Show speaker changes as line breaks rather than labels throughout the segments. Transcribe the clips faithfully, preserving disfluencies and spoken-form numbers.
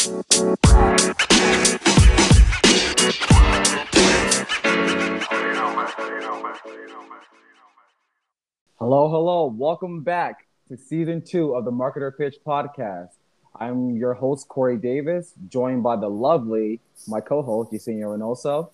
Hello, hello. Welcome back to season two of the Marketer Pitch podcast. I'm your host, Corey Davis, joined by the lovely, my co-host, Yesenia Reynoso.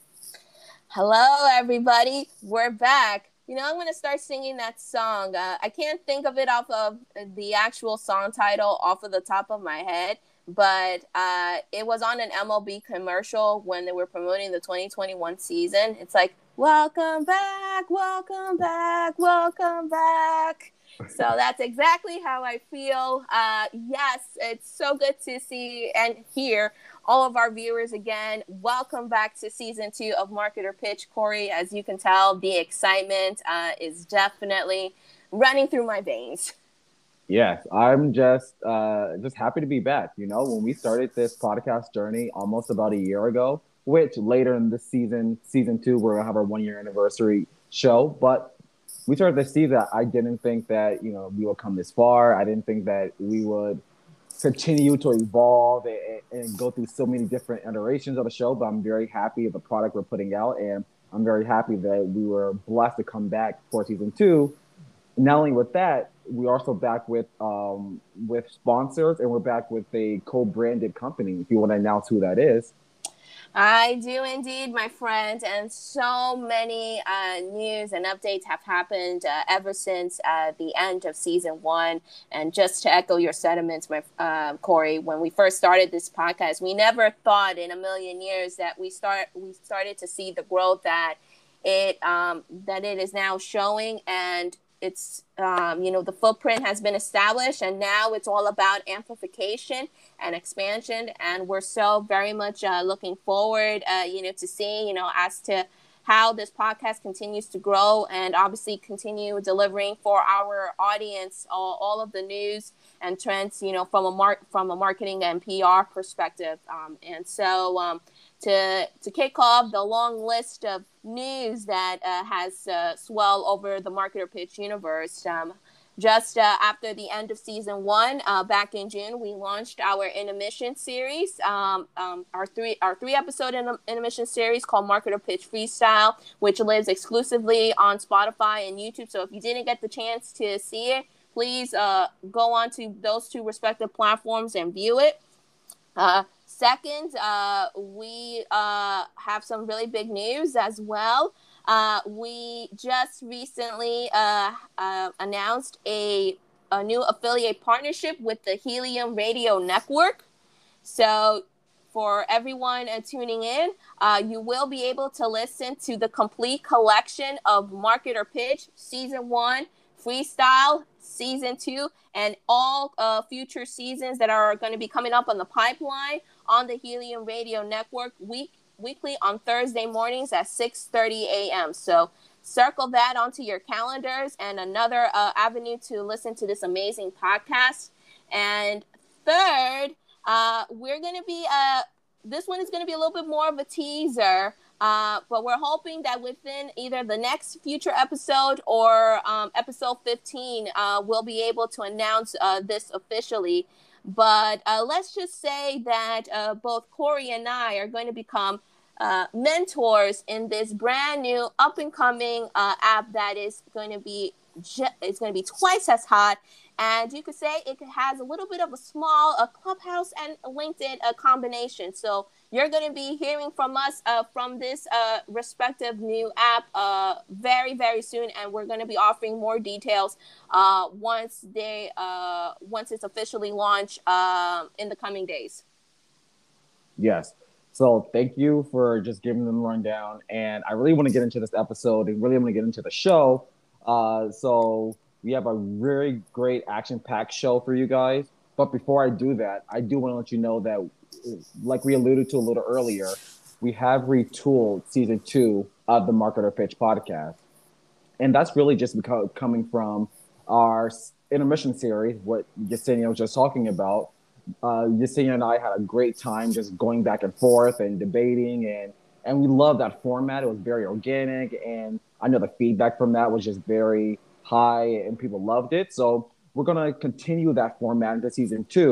Hello, everybody. We're back. You know, I'm going to start singing that song. Uh, I can't think of it off of the actual song title off of the top of my head, but uh, it was on an M L B commercial when they were promoting the twenty twenty-one season. It's like, welcome back, welcome back, welcome back. So that's exactly how I feel. Uh, yes, it's so good to see and hear all of our viewers again. Welcome back to season two of Marketer Pitch. Corey, as you can tell, the excitement uh, is definitely running through my veins.
Yes, I'm just uh, just happy to be back. You know, when we started this podcast journey almost about a year ago, which later in the season, season two, we're gonna have our one year anniversary show. But we started this season. I didn't think that you know we would come this far. I didn't think that we would continue to evolve and, and go through so many different iterations of the show. But I'm very happy with the product we're putting out, and I'm very happy that we were blessed to come back for season two. Not only with that, we're also back with um, with sponsors, and we're back with a co-branded company. If you want to announce who that is.
I do indeed, my friend, and so many uh, news and updates have happened uh, ever since uh, the end of season one. And just to echo your sentiments, my uh, Corey, when we first started this podcast, we never thought in a million years that we start we started to see the growth that it um, that it is now showing, and it's um, you know the footprint has been established, and now it's all about amplification and expansion, and we're so very much uh, looking forward uh, you know to seeing you know as to how this podcast continues to grow, and obviously continue delivering for our audience all, all of the news and trends you know from a mar- from a marketing and P R perspective, um, and so um, to to kick off the long list of news that uh, has uh, swelled over the Marketer Pitch universe. Um, just uh, after the end of season one, uh, back in June, we launched our intermission series, um, um, our three our three episode in- intermission series called Marketer Pitch Freestyle, which lives exclusively on Spotify and YouTube. So if you didn't get the chance to see it, please uh, go on to those two respective platforms and view it. Uh, second, uh, we uh, have some really big news as well. Uh, we just recently uh, uh, announced a, a new affiliate partnership with the Helium Radio Network. So for everyone uh, tuning in, uh, you will be able to listen to the complete collection of Marketer Pitch Season one, Freestyle Season two, and all uh, future seasons that are going to be coming up on the pipeline on the Helium Radio Network week weekly on Thursday mornings at six thirty a.m. So circle that onto your calendars, and another uh, avenue to listen to this amazing podcast. And third, uh, we're going to be, uh, this one is going to be a little bit more of a teaser, uh, but we're hoping that within either the next future episode or um, episode fifteen, uh, we'll be able to announce uh, this officially. But uh, let's just say that uh, both Corey and I are going to become uh, mentors in this brand new up and coming uh, app that is going to be ju- it's going to be twice as hot. And you could say it has a little bit of a small a Clubhouse and a LinkedIn a combination. So you're going to be hearing from us uh, from this uh, respective new app uh, very, very soon. And we're going to be offering more details uh, once they uh, once it's officially launched uh, in the coming days.
Yes. So thank you for just giving them the rundown. And I really want to get into this episode and really want to get into the show. Uh, so we have a very great action-packed show for you guys. But before I do that, I do want to let you know that, like we alluded to a little earlier, we have retooled season two of the Marketer Pitch podcast. And that's really just because coming from our intermission series, what Yesenia was just talking about. Uh, Yesenia and I had a great time just going back and forth and debating, and and we loved that format. It was very organic, and I know the feedback from that was just very high, and people loved it. So we're gonna continue that format into season two,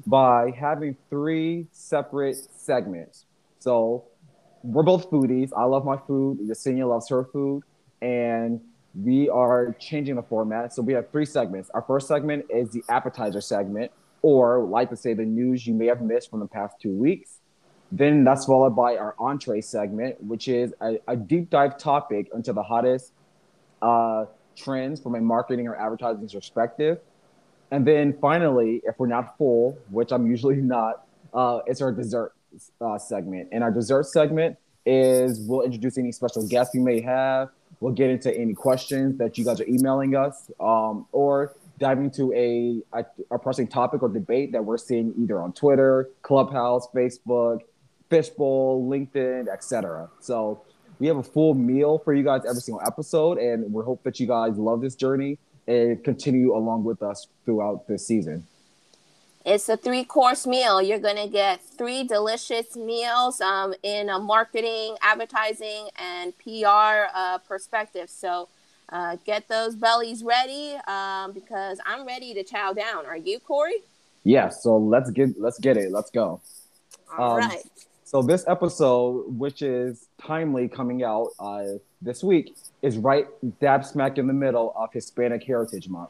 by having three separate segments. So we're both foodies. I love my food. Yesenia loves her food, and we are changing the format. So we have three segments. Our first segment is the appetizer segment, or like to say the news you may have missed from the past two weeks. Then that's followed by our entree segment, which is a, a deep dive topic into the hottest uh, trends from a marketing or advertising perspective. And then finally, if we're not full, which I'm usually not, uh, it's our dessert uh, segment. And our dessert segment is we'll introduce any special guests you may have. We'll get into any questions that you guys are emailing us, um, or dive into a, a, a pressing topic or debate that we're seeing either on Twitter, Clubhouse, Facebook, Fishbowl, LinkedIn, et cetera. So we have a full meal for you guys every single episode, and we hope that you guys love this journey and continue along with us throughout this season.
It's a three course meal. You're going to get three delicious meals um, in a marketing, advertising, and P R uh, perspective. So uh, get those bellies ready um, because I'm ready to chow down. Are you, Corey?
Yeah, so let's get let's get it. Let's go.
All
Um,
right.
so this episode, which is timely coming out uh, this week, is right dab smack in the middle of Hispanic Heritage Month.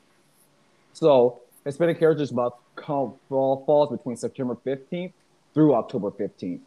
So Hispanic Heritage Month come, fall, falls between September fifteenth through October fifteenth.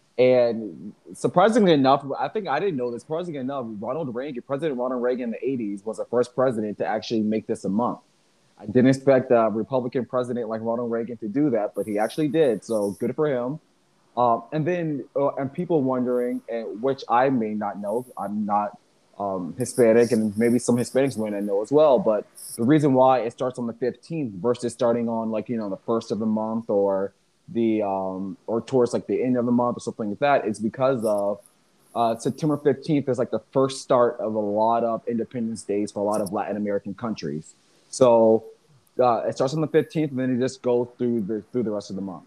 And surprisingly enough, I think I didn't know this. Surprisingly enough, Ronald Reagan, President Ronald Reagan in the eighties was the first president to actually make this a month. I didn't expect a Republican president like Ronald Reagan to do that, but he actually did. So good for him. Um, and then, uh, and people wondering, and which I may not know, I'm not um, Hispanic, and maybe some Hispanics may not know as well. But the reason why it starts on the fifteenth versus starting on like you know the first of the month or the um, or towards like the end of the month or something like that is because of uh, September fifteenth is like the first start of a lot of Independence Days for a lot of Latin American countries. So uh, it starts on the fifteenth, and then it just goes through the through the rest of the month.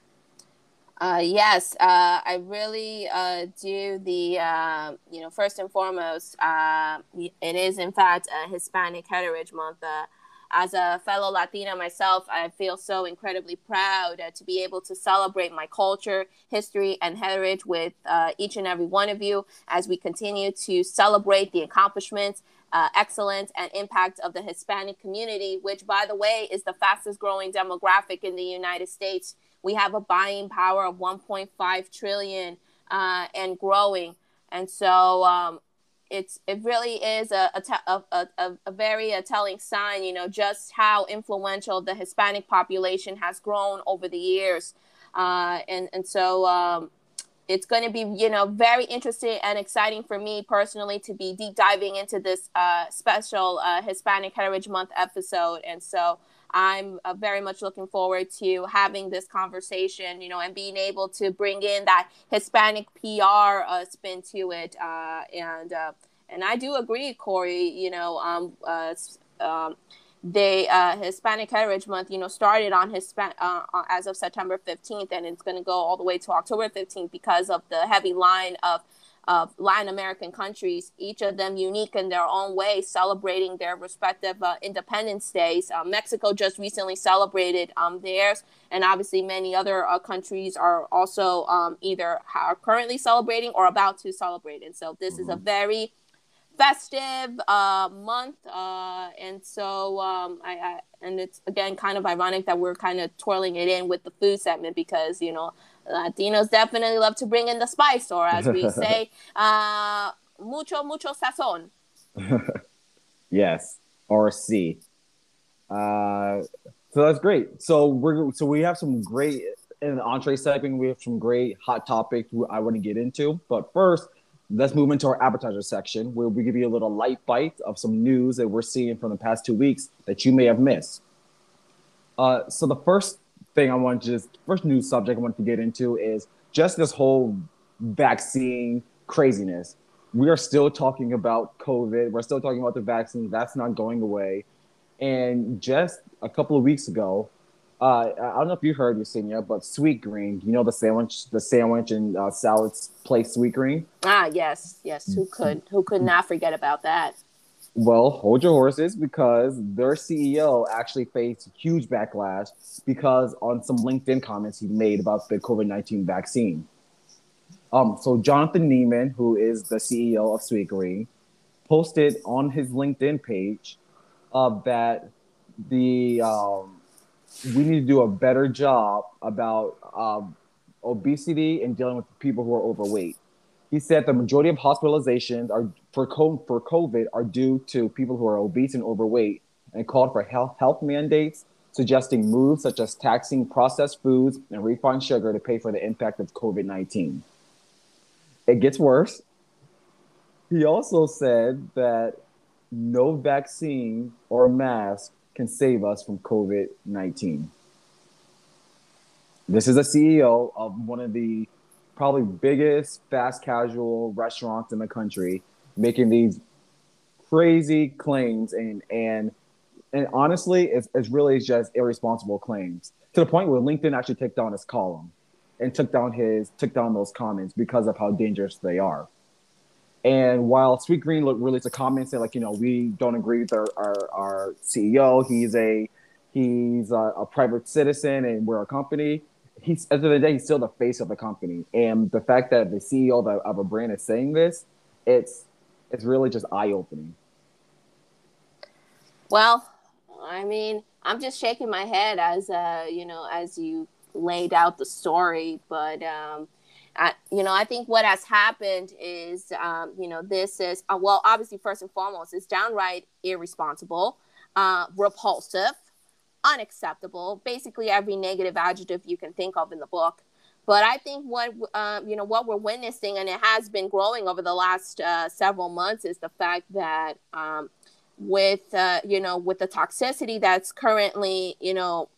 Uh, yes, uh, I really uh, do the, uh, you know, first and foremost, uh, it is in fact a Hispanic Heritage Month. Uh, as a fellow Latina myself, I feel so incredibly proud uh, to be able to celebrate my culture, history, and heritage with uh, each and every one of you as we continue to celebrate the accomplishments, uh, excellence, and impact of the Hispanic community, which, by the way, is the fastest growing demographic in the United States. We have a buying power of one point five trillion uh, and growing. And so um, it's it really is a a, a, a, a very a telling sign, you know, just how influential the Hispanic population has grown over the years. Uh, and, and so um, it's going to be, you know, very interesting and exciting for me personally to be deep diving into this uh, special uh, Hispanic Heritage Month episode. And so I'm uh, very much looking forward to having this conversation, you know, and being able to bring in that Hispanic P R uh, spin to it. Uh, and uh, and I do agree, Corey, you know, um, uh, um, the uh, Hispanic Heritage Month, you know, started on Hispan- uh, as of September fifteenth, and it's going to go all the way to October fifteenth because of the heavy line of of Latin American countries, each of them unique in their own way, celebrating their respective uh, Independence Days. Uh, Mexico just recently celebrated um, theirs, and obviously many other uh, countries are also um, either are currently celebrating or about to celebrate. And so this mm-hmm. is a very festive uh, month, uh, and so um, I, I and it's again kind of ironic that we're kind of twirling it in with the food segment because you know Latinos definitely love to bring in the spice, or as we say, uh, mucho mucho sazón.
Yes, or C. Uh, so that's great. So we're so we have some great in the entree segment. We have some great hot topics I want to get into, but first. Let's move into our appetizer section where we give you a little light bite of some news that we're seeing from the past two weeks that you may have missed. Uh, so the first thing I want to just, first news subject I want to get into is just this whole vaccine craziness. We are still talking about COVID. We're still talking about the vaccine. That's not going away. And just a couple of weeks ago, Uh, I don't know if you heard, Yesenia, but Sweetgreen, you know the sandwich, the sandwich and uh, salads place Sweetgreen.
Ah, yes, yes. Who could, who could not forget about that?
Well, hold your horses because their C E O actually faced huge backlash because on some LinkedIn comments he made about the COVID nineteen vaccine. Um, so Jonathan Neiman, who is the C E O of Sweetgreen, posted on his LinkedIn page uh, that the um, we need to do a better job about um, obesity and dealing with people who are overweight. He said the majority of hospitalizations are for for COVID are due to people who are obese and overweight, and called for health health mandates, suggesting moves such as taxing processed foods and refined sugar to pay for the impact of COVID nineteen. It gets worse. He also said that no vaccine or mask can save us from COVID nineteen. This is a C E O of one of the probably biggest fast casual restaurants in the country making these crazy claims and and and honestly it's, it's really just irresponsible claims to the point where LinkedIn actually took down his column and took down his took down those comments because of how dangerous they are. And while Sweetgreen released a comment saying, like, you know, we don't agree with our, our, our C E O, he's a he's a, a private citizen and we're a company. He's at the end of the day, he's still the face of the company. And the fact that the C E O of a, of a brand is saying this, it's it's really just eye opening.
Well, I mean, I'm just shaking my head as uh, you know, as you laid out the story, but um, I, you know, I think what has happened is, um, you know, this is, uh, well, obviously, first and foremost, it's downright irresponsible, uh, repulsive, unacceptable, basically every negative adjective you can think of in the book. But I think what, um, you know, what we're witnessing, and it has been growing over the last uh, several months, is the fact that um, with, uh, you know, with the toxicity that's currently, you know,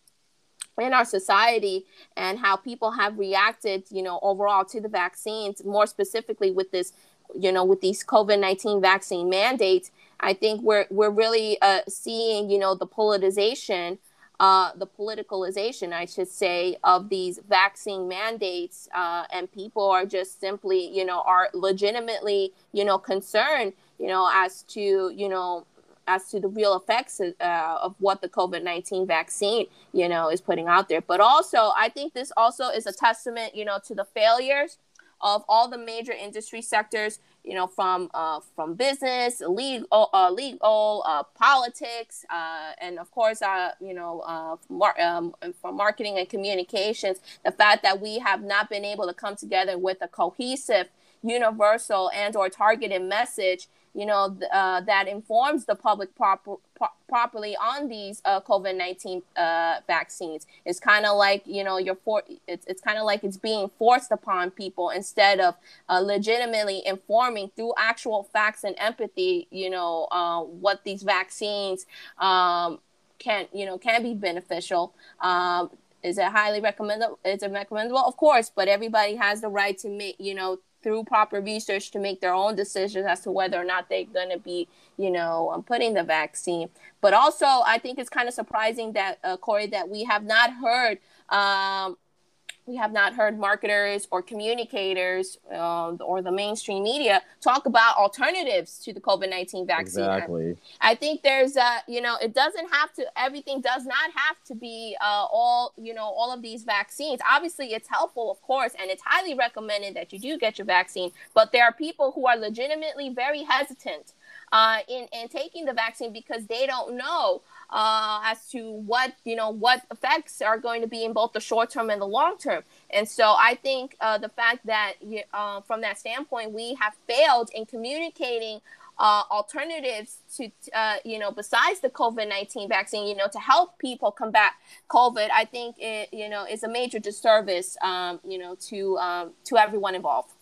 in our society and how people have reacted, you know, overall to the vaccines, more specifically with this, you know, with these COVID nineteen vaccine mandates, I think we're we're really uh, seeing, you know, the politicization, uh, the politicalization, I should say, of these vaccine mandates, uh, and people are just simply, you know, are legitimately, you know, concerned, you know, as to, you know, as to the real effects uh, of what the COVID nineteen vaccine, you know, is putting out there. But also, I think this also is a testament, you know, to the failures of all the major industry sectors, you know, from uh, from business, legal, uh, legal, uh, politics, uh, and of course, uh, you know, uh, mar- um, from marketing and communications. The fact that we have not been able to come together with a cohesive, universal, and or targeted message, you know, uh, that informs the public proper, pro- properly on these uh, COVID nineteen uh, vaccines. It's kind of like, you know, you're for, it's, it's kind of like it's being forced upon people instead of uh, legitimately informing through actual facts and empathy, you know, uh, what these vaccines um, can, you know, can be beneficial. Um, is it highly recommendable? Is it recommendable? Of course, but everybody has the right to make, you know, through proper research to make their own decisions as to whether or not they're going to be, you know, um, putting the vaccine. But also, I think it's kind of surprising that, uh, Corey, that we have not heard um, we have not heard marketers or communicators uh, or the mainstream media talk about alternatives to the COVID nineteen vaccine.
Exactly.
I, I think there's a, you know, it doesn't have to, everything does not have to be uh, all, you know, all of these vaccines. Obviously, it's helpful, of course, and it's highly recommended that you do get your vaccine. But there are people who are legitimately very hesitant uh, in, in taking the vaccine because they don't know uh, as to what, you know, what effects are going to be in both the short term and the long term. And so I think uh, the fact that uh, from that standpoint, we have failed in communicating uh, alternatives to, uh, you know, besides the COVID nineteen vaccine, you know, to help people combat COVID, I think, it, you know, is a major disservice, um, you know, to um, to everyone involved.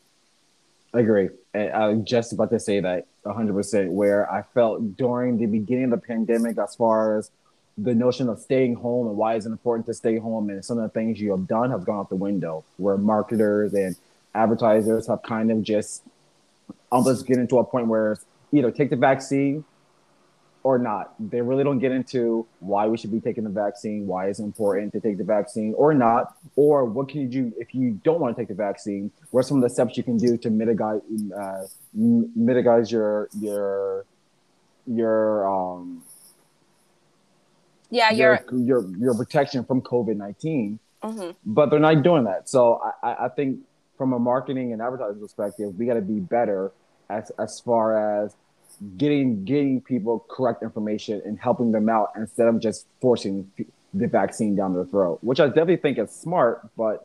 I agree. And I was just about to say that one hundred percent, where I felt during the beginning of the pandemic, as far as the notion of staying home and why it's important to stay home, and some of the things you have done have gone out the window, where marketers and advertisers have kind of just almost get into a point where it's either take the vaccine or not. They really don't get into why we should be taking the vaccine, why it's important to take the vaccine or not, or what can you do if you don't want to take the vaccine. What are some of the steps you can do to mitigate uh, mitigate your your your um
Yeah,
your
you're.
your your protection from COVID nineteen,
Mm-hmm.
but they're not doing that. So I, I think from a marketing and advertising perspective, we got to be better as as far as getting getting people correct information and helping them out instead of just forcing the vaccine down their throat, which I definitely think is smart, but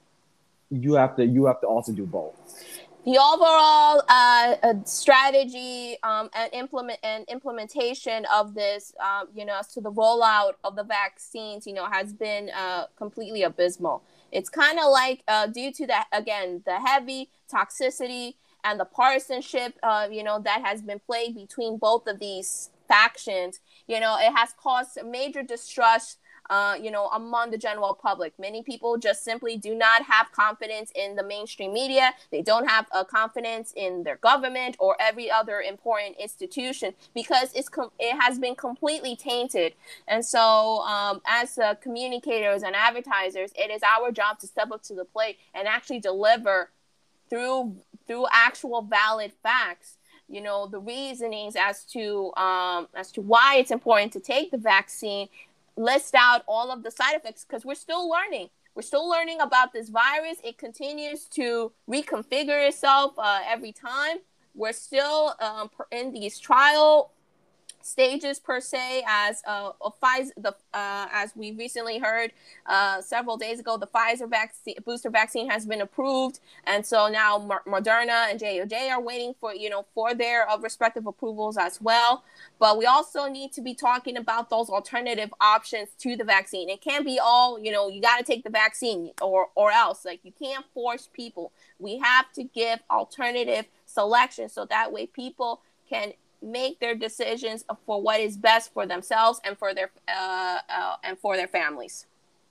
you have to you have to also do both.
The overall uh, uh, strategy um, and implement and implementation of this, um, you know, as to the rollout of the vaccines, you know, has been uh, completely abysmal. It's kind of like uh, due to that, again, the heavy toxicity and the partisanship, uh, you know, that has been played between both of these factions. You know, it has caused major distrust, uh, you know, among the general public. Many people just simply do not have confidence in the mainstream media. They don't have a confidence in their government or every other important institution because it's com- it has been completely tainted. And so, um, as uh, communicators and advertisers, it is our job to step up to the plate and actually deliver through through actual valid facts, you know, the reasonings as to um, as to why it's important to take the vaccine, list out all of the side effects because we're still learning. We're still learning about this virus. It continues to reconfigure itself uh, every time. We're still um, in these trial stages per se, as uh, a Pfizer, the uh, as we recently heard uh, several days ago, the Pfizer vaccine booster vaccine has been approved, and so now M- Moderna and J J are waiting for you know for their uh, respective approvals as well. But we also need to be talking about those alternative options to the vaccine. It can't be all you know. You got to take the vaccine or or else. Like you can't force people. We have to give alternative selection so that way people can make their decisions for what is best for themselves and for their uh, uh, and for their families.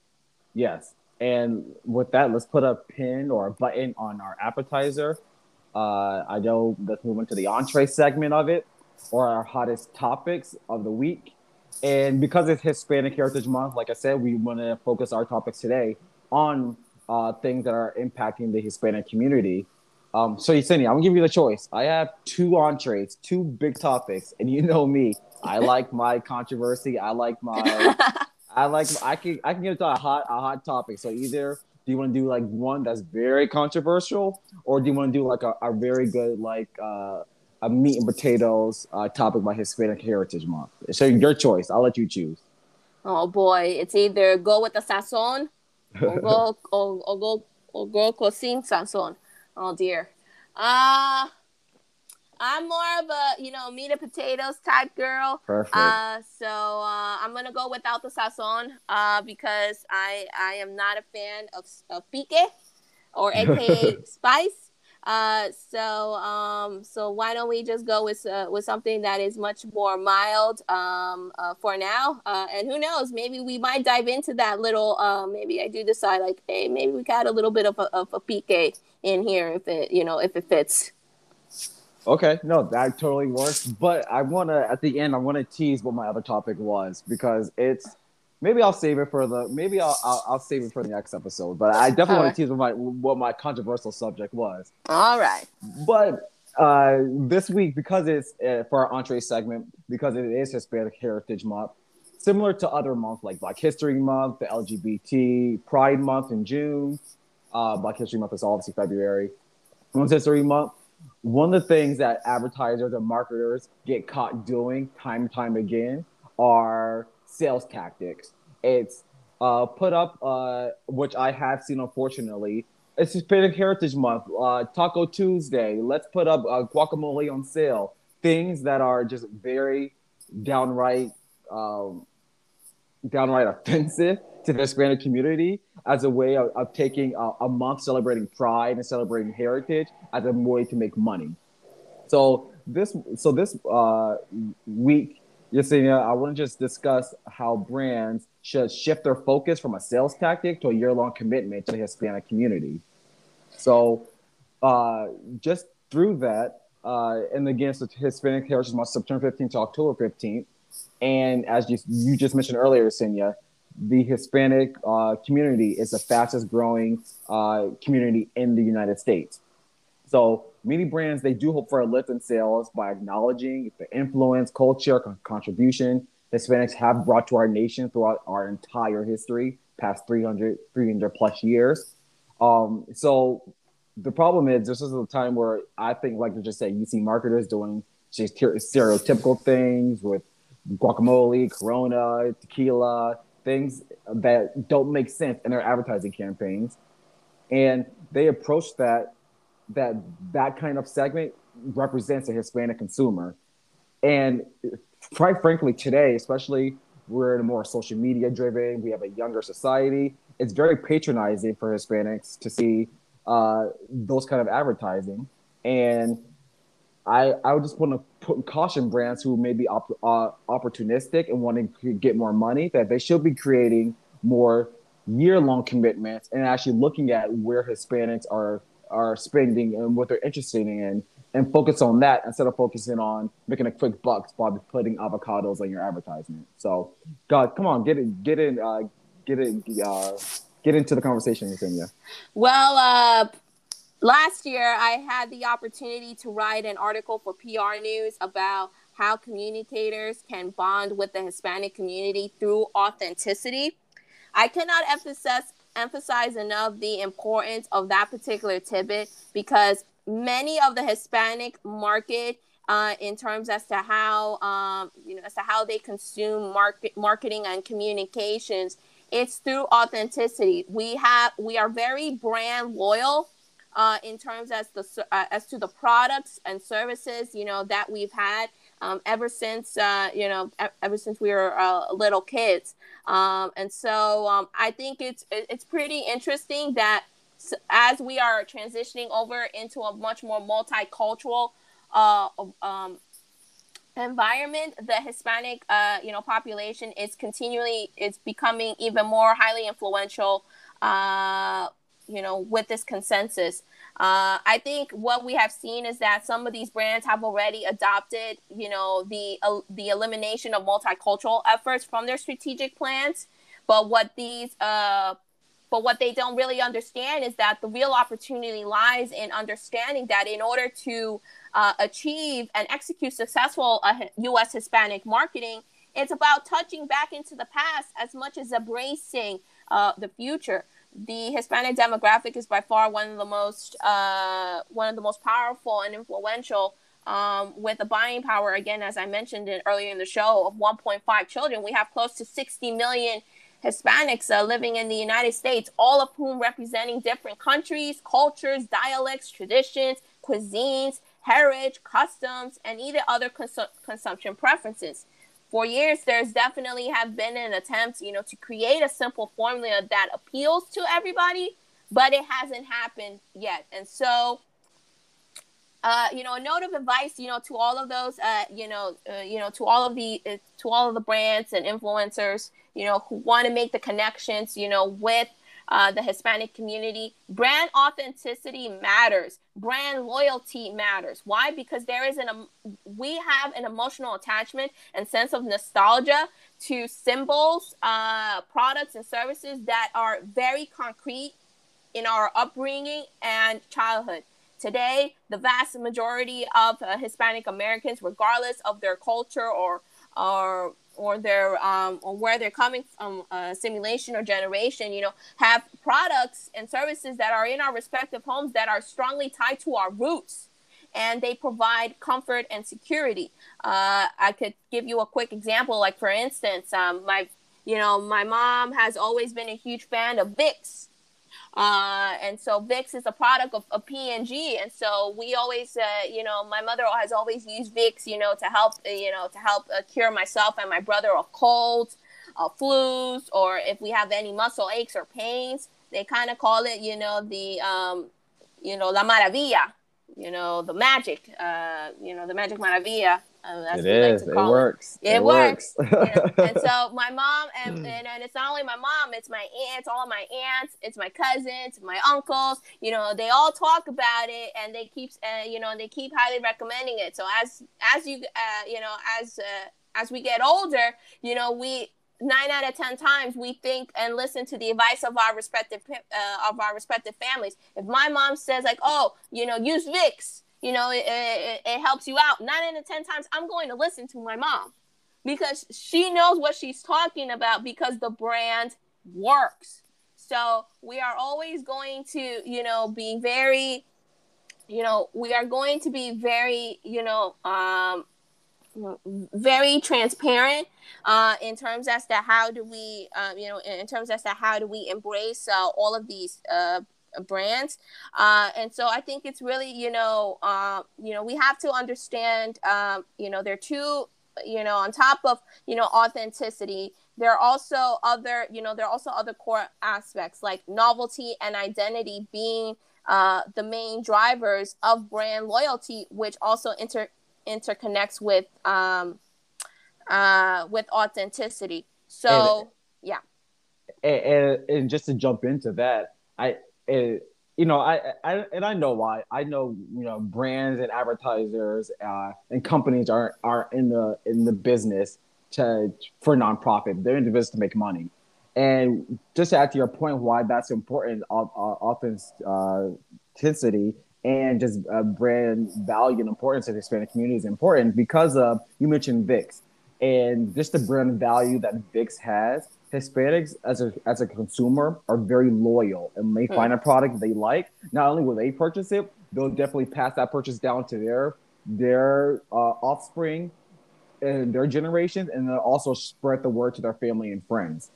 Yes. And with that, let's put a pin or a button on our appetizer. Uh, I know let's move into the entree segment of it or our hottest topics of the week. And because it's Hispanic Heritage Month, like I said, we want to focus our topics today on uh, things that are impacting the Hispanic community. Um, so, Yesenia, I'm gonna give you the choice. I have two entrees, two big topics, and you know me. I like my controversy. I like my I like I can I can get into a hot a hot topic. So either do you want to do like one that's very controversial, or do you want to do like a, a very good like uh, a meat and potatoes uh, topic by Hispanic Heritage Month? So your choice. I'll let you choose.
Oh boy, it's either go with the sazon or go or, or go or go cocin sazon. Oh dear. Uh I'm more of a you know meat and potatoes type girl.
Perfect.
Uh, so uh, I'm gonna go without the sazon uh, because I I am not a fan of of pique or A K A spice. Uh, so um, so why don't we just go with uh, with something that is much more mild um, uh, for now? Uh, and who knows? Maybe we might dive into that little. Uh, maybe I do decide like, hey, maybe we got a little bit of a, of a pique in here if it you know if it fits.
Okay, no, that totally works. But I want to, at the end, I want to tease what my other topic was because it's maybe I'll save it for the maybe I'll I'll, I'll save it for the next episode. But I definitely
All
want
right.
to tease what my what my controversial subject was.
All right.
But uh, this week, because it's uh, for our entree segment, because it is Hispanic Heritage Month, similar to other months like Black History Month, the L G B T Pride Month in June. Uh, Black History Month is obviously February. Women's History Month. One of the things that advertisers and marketers get caught doing time and time again are sales tactics. It's uh, put up, uh, which I have seen unfortunately. It's Hispanic Heritage Month, uh, Taco Tuesday. Let's put up uh, guacamole on sale. Things that are just very downright um, downright offensive to the Hispanic community as a way of, of taking a, a month celebrating pride and celebrating heritage as a way to make money. So this, so this uh, week, Yesenia, I want to just discuss how brands should shift their focus from a sales tactic to a year-long commitment to the Hispanic community. So uh, just through that, uh, and again, so Hispanic Heritage Month, September fifteenth to October fifteenth. And as you, you just mentioned earlier, Senya, the Hispanic uh, community is the fastest growing uh, community in the United States. So many brands, they do hope for a lift in sales by acknowledging the influence, culture, con- contribution Hispanics have brought to our nation throughout our entire history, past three hundred, three hundred plus years. Um, so the problem is this is a time where I think, like you just said, you see marketers doing just stereotypical things with guacamole, Corona, tequila, things that don't make sense in their advertising campaigns, and they approach that that that kind of segment represents a Hispanic consumer. And quite frankly, today, especially we're in a more social media driven, we have a younger society. It's very patronizing for Hispanics to see uh, those kind of advertising. And I I would just want to put caution brands who may be op- uh, opportunistic and wanting to get more money that they should be creating more year long commitments and actually looking at where Hispanics are are spending and what they're interested in and focus on that instead of focusing on making a quick bucks by putting avocados on your advertisement. So, God, come on, get it, get in, uh, get it, uh, get into the conversation, Yesenia.
Well, uh, last year I had the opportunity to write an article for P R News about how communicators can bond with the Hispanic community through authenticity. I cannot emphasize emphasize enough the importance of that particular tidbit because many of the Hispanic market, uh, in terms as to how um, you know as to how they consume market marketing and communications, it's through authenticity. We have we are very brand loyal. Uh, in terms as the uh, as to the products and services, you know, that we've had um, ever since uh, you know e- ever since we were uh, little kids, um, and so um, I think it's it's pretty interesting that as we are transitioning over into a much more multicultural uh, um, environment, the Hispanic uh, you know population is continually is becoming even more highly influential. Uh, you know, with this consensus. Uh, I think what we have seen is that some of these brands have already adopted, you know, the uh, the elimination of multicultural efforts from their strategic plans. But what these, uh, but what they don't really understand is that the real opportunity lies in understanding that in order to uh, achieve and execute successful uh, U S Hispanic marketing, it's about touching back into the past as much as embracing uh, the future. The Hispanic demographic is by far one of the most uh, one of the most powerful and influential, um, with a buying power, again, as I mentioned it earlier in the show, of one point five children. We have close to sixty million Hispanics uh, living in the United States, all of whom representing different countries, cultures, dialects, traditions, cuisines, heritage, customs, and either other cons- consumption preferences. For years, there's definitely have been an attempt, you know, to create a simple formula that appeals to everybody, but it hasn't happened yet. And so, uh, you know, a note of advice, you know, to all of those, uh, you know, uh, you know, to all of the, uh, to all of the brands and influencers, you know, who want to make the connections, you know, with uh, the Hispanic community. Brand authenticity matters. Brand loyalty matters. Why? Because there is an um, we have an emotional attachment and sense of nostalgia to symbols, uh, products, and services that are very concrete in our upbringing and childhood. Today, the vast majority of uh, Hispanic Americans, regardless of their culture or or or their um, or where they're coming from, uh, simulation or generation, you know, have products and services that are in our respective homes that are strongly tied to our roots, and they provide comfort and security. Uh, I could give you a quick example, like for instance, um, my you know my mom has always been a huge fan of Vicks. Uh, and so Vicks is a product of, of P and G. And so we always, uh, you know, my mother has always used Vicks, you know, to help, uh, you know, to help uh, cure myself and my brother of colds, uh, flus, or if we have any muscle aches or pains. They kind of call it, you know, the, um, you know, La Maravilla, you know, the magic, uh, you know, the magic Maravilla. Um, as
It
we like
is.
to
It
call
works.
it.
It
It works.
works.
You know? And so my mom, and, and, and it's not only my mom, it's my aunts, all of my aunts, it's my cousins, my uncles, you know, they all talk about it, and they keep, uh, you know, they keep highly recommending it. So as, as you, uh, you know, as, uh, as we get older, you know, we, nine out of ten times we think and listen to the advice of our respective, uh, of our respective families. If my mom says like, oh, you know, use Vicks, you know, it, it, it helps you out. Nine out of ten times, I'm going to listen to my mom because she knows what she's talking about because the brand works. So we are always going to, you know, be very, you know, we are going to be very, you know, um, very transparent uh, in terms as to how do we, um, you know, in terms as to how do we embrace uh, all of these uh, brands. Uh, and so I think it's really, you know, uh, you know, we have to understand, um, you know, there are two, you know, on top of, you know, authenticity, there are also other, you know, there are also other core aspects like novelty and identity being uh, the main drivers of brand loyalty, which also inter interconnects with um, uh, with authenticity.
And
So yeah.
and, and just to jump into that, I, it, you know, I, I, and I know why. I know, you know, brands and advertisers uh, and companies are are in the in the business to for nonprofit. They're in the business to make money. And just to add to your point, why that's important, authenticity and just uh, brand value and importance of the Hispanic community is important because of you mentioned VIX and just the brand value that VIX has. Hispanics as a as a consumer are very loyal and when they
Hmm.
find a product they like, not only will they purchase it, they'll definitely pass that purchase down to their their uh, offspring and their generations, and then also spread the word to their family and friends.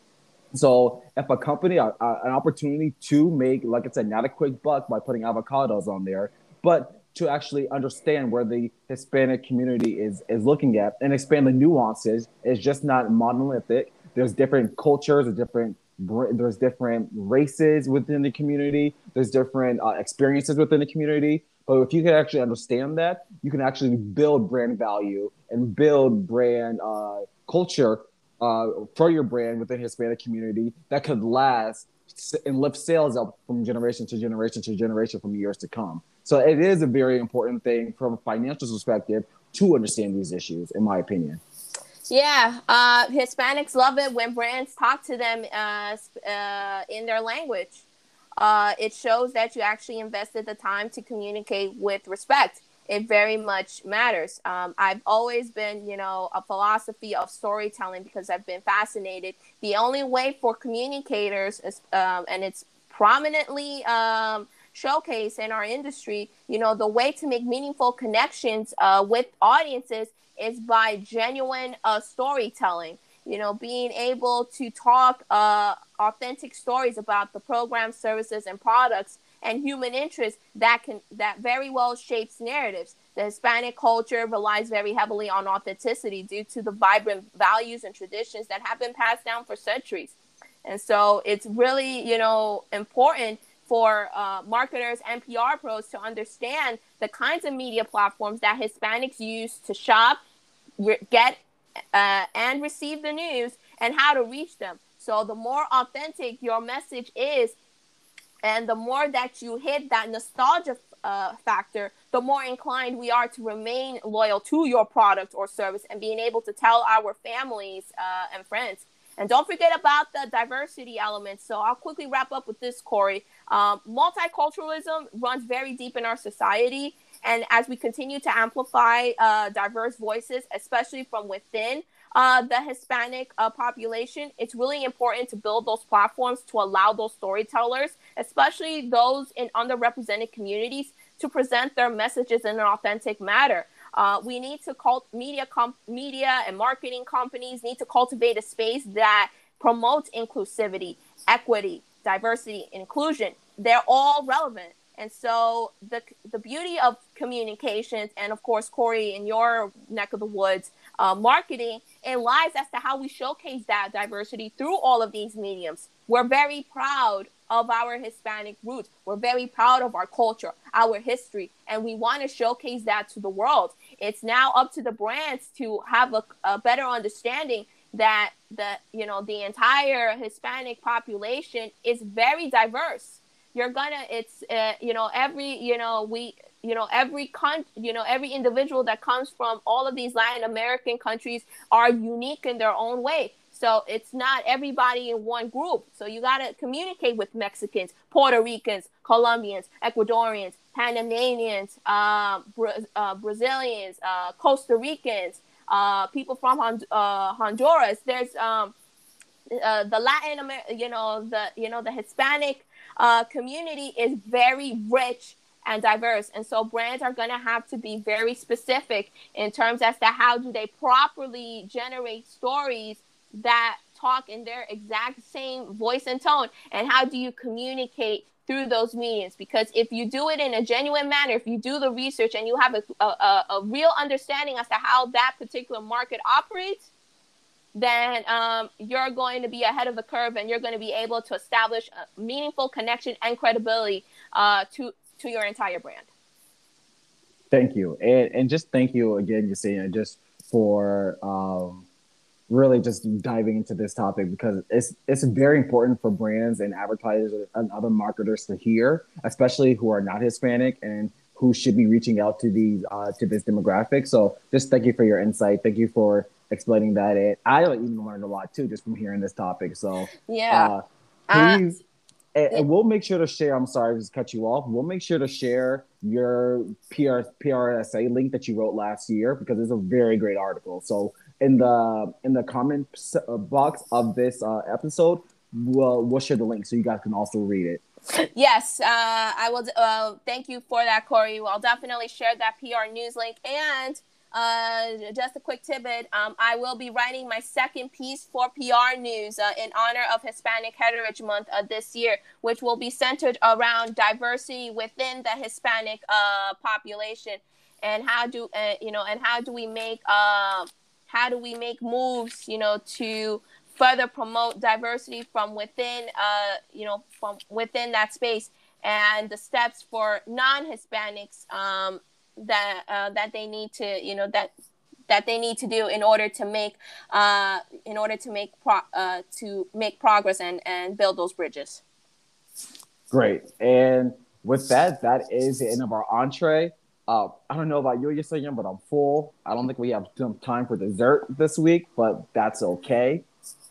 So if a company, uh, an opportunity to make, like I said, not a quick buck by putting avocados on there, but to actually understand where the Hispanic community is is looking at and expand the nuances, it's just not monolithic. There's different cultures, there's different there's different races within the community. There's different uh, experiences within the community. But if you can actually understand that, you can actually build brand value and build brand uh, culture uh, for your brand within the Hispanic community that could last and lift sales up from generation to generation to generation from years to come. So it is a very important thing from a financial perspective to understand these issues, in my opinion.
Yeah, uh, Hispanics love it when brands talk to them uh, uh, in their language. Uh, it shows that you actually invested the time to communicate with respect. It very much matters. Um, I've always been, you know, a philosophy of storytelling because I've been fascinated. The only way for communicators, is, um, and it's prominently um, showcased in our industry, you know, the way to make meaningful connections uh, with audiences is by genuine uh, storytelling. You know, being able to talk uh, authentic stories about the programs, services, and products and human interests that can that very well shapes narratives. The Hispanic culture relies very heavily on authenticity due to the vibrant values and traditions that have been passed down for centuries. And so it's really, you know, important for uh, marketers and P R pros to understand the kinds of media platforms that Hispanics use to shop, get uh, and receive the news, and how to reach them. So the more authentic your message is, and the more that you hit that nostalgia uh, factor, the more inclined we are to remain loyal to your product or service and being able to tell our families uh, and friends. And don't forget about the diversity element. So I'll quickly wrap up with this, Corey. Um, multiculturalism runs very deep in our society. And as we continue to amplify uh, diverse voices, especially from within uh, the Hispanic uh, population, it's really important to build those platforms to allow those storytellers, especially those in underrepresented communities, to present their messages in an authentic manner. Uh, we need to cult media, comp media and marketing companies need to cultivate a space that promotes inclusivity, equity, diversity, inclusion. They're all relevant. And so the the beauty of communications, and of course, Corey, in your neck of the woods, uh, marketing, it lies as to how we showcase that diversity through all of these mediums. We're very proud of our Hispanic roots. We're very proud of our culture, our history, and we want to showcase that to the world. It's now up to the brands to have a, a better understanding that the you know the entire Hispanic population is very diverse. You're gonna it's uh, you know every you know we you know every con you know every individual that comes from all of these Latin American countries are unique in their own way. So it's not everybody in one group. So you got to communicate with Mexicans, Puerto Ricans, Colombians, Ecuadorians, Panamanians, uh, Bra- uh, Brazilians, uh, Costa Ricans, uh, people from Hond- uh, Honduras. There's um, uh, the Latin America, you know, the you know the Hispanic uh, community is very rich and diverse, and so brands are going to have to be very specific in terms as to how do they properly generate stories that talk in their exact same voice and tone, and how do you communicate through those mediums. Because if you do it in a genuine manner, if you do the research and you have a, a, a real understanding as to how that particular market operates, then um, you're going to be ahead of the curve, and you're going to be able to establish a meaningful connection and credibility uh, to to your entire brand.
Thank you, and and just thank you again, Yesenia, just for um, really just diving into this topic, because it's it's very important for brands and advertisers and other marketers to hear, especially who are not Hispanic and who should be reaching out to these uh, to this demographic. So just thank you for your insight. Thank you for explaining that. It I even learned a lot too just from hearing this topic. So
Yeah.
uh,
Uh,
please. And, and we'll make sure to share. I'm sorry to just cut you off. We'll make sure to share your P R, P R S A link that you wrote last year, because it's a very great article. So in the in the comment box of this uh, episode, we'll we'll share the link so you guys can also read it.
Yes, uh, I will. Uh, thank you for that, Corey. I'll definitely share that P R news link. And uh, just a quick tidbit, um, I will be writing my second piece for P R News uh, in honor of Hispanic Heritage Month uh, this year, which will be centered around diversity within the Hispanic uh, population, and how do uh, you know, and how do we make uh, how do we make moves, you know, to further promote diversity from within, uh, you know, from within that space, and the steps for non-Hispanics um, that uh, that they need to, you know, that that they need to do in order to make, uh, in order to make pro- uh, to make progress and and build those bridges.
Great, and with that, that is the end of our entree. Uh, I don't know about you, Yesenia, but I'm full. I don't think we have some time for dessert this week, but that's okay.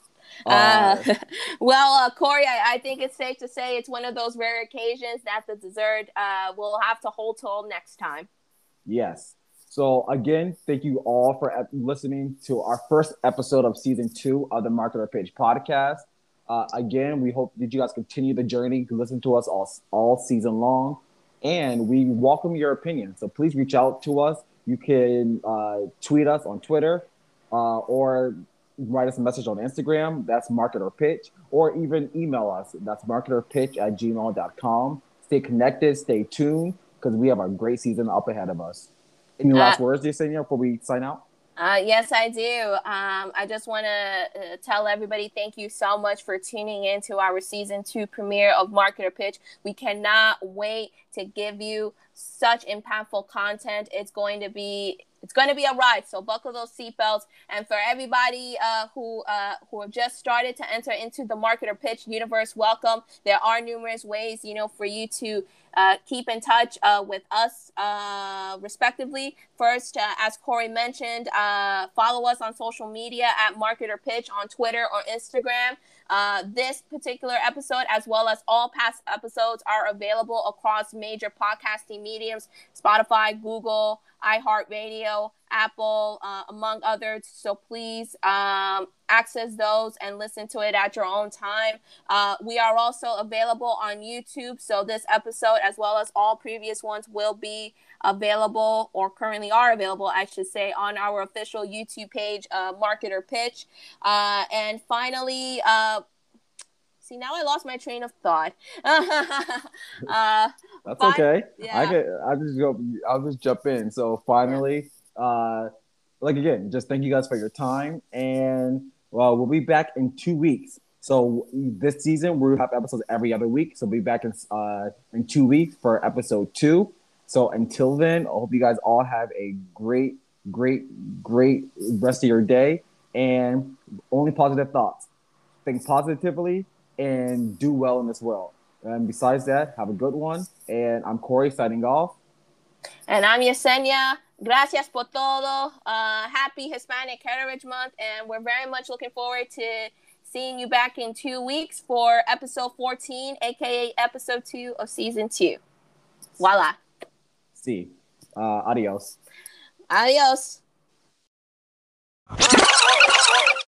Uh, well, uh, Corey, I, I think it's safe to say it's one of those rare occasions that the dessert uh, will have to hold till next time.
Yes. So again, thank you all for listening to our first episode of season two of the Marketer Pitch podcast. Uh, again, we hope that you guys continue the journey to listen to us all, all season long, and we welcome your opinion. So please reach out to us. You can uh, tweet us on Twitter uh, or write us a message on Instagram. That's Marketer Pitch, or even email us. That's marketerpitch at gmail dot com. Stay connected, stay tuned, because we have a great season up ahead of us. Any last uh, words, Yesenia, before we sign out?
Uh, yes, I do. Um, I just want to uh, tell everybody thank you so much for tuning in to our season two premiere of Marketer Pitch. We cannot wait to give you such impactful content. It's going to be It's going to be a ride, so buckle those seatbelts. And for everybody uh, who uh, who have just started to enter into the Marketer Pitch universe, welcome. There are numerous ways, you know, for you to uh, keep in touch uh, with us, uh, respectively. First, uh, as Corey mentioned, uh, follow us on social media at Marketer Pitch on Twitter or Instagram. Uh, this particular episode, as well as all past episodes, are available across major podcasting mediums: Spotify, Google, iHeartRadio, Apple, uh, among others. So please um, access those and listen to it at your own time. Uh, we are also available on YouTube. So this episode, as well as all previous ones, will be available, or currently are available, I should say, on our official YouTube page, uh, Marketer Pitch. Uh, and finally, uh, see, now I lost my train of thought.
uh, That's fin- okay. Yeah. I get. I just go. I'll just jump in. So finally, yeah. uh, like again, just thank you guys for your time, and well, we'll be back in two weeks. So this season we'll have episodes every other week. So we'll be back in uh, in two weeks for episode two. So until then, I hope you guys all have a great, great, great rest of your day, and only positive thoughts. Think positively and do well in this world. And besides that, have a good one. And I'm Corey signing off.
And I'm Yesenia. Gracias por todo. Uh, happy Hispanic Heritage Month. And we're very much looking forward to seeing you back in two weeks for episode fourteen, a k a episode two of season two. Voila.
See. Uh, adios.
Adios.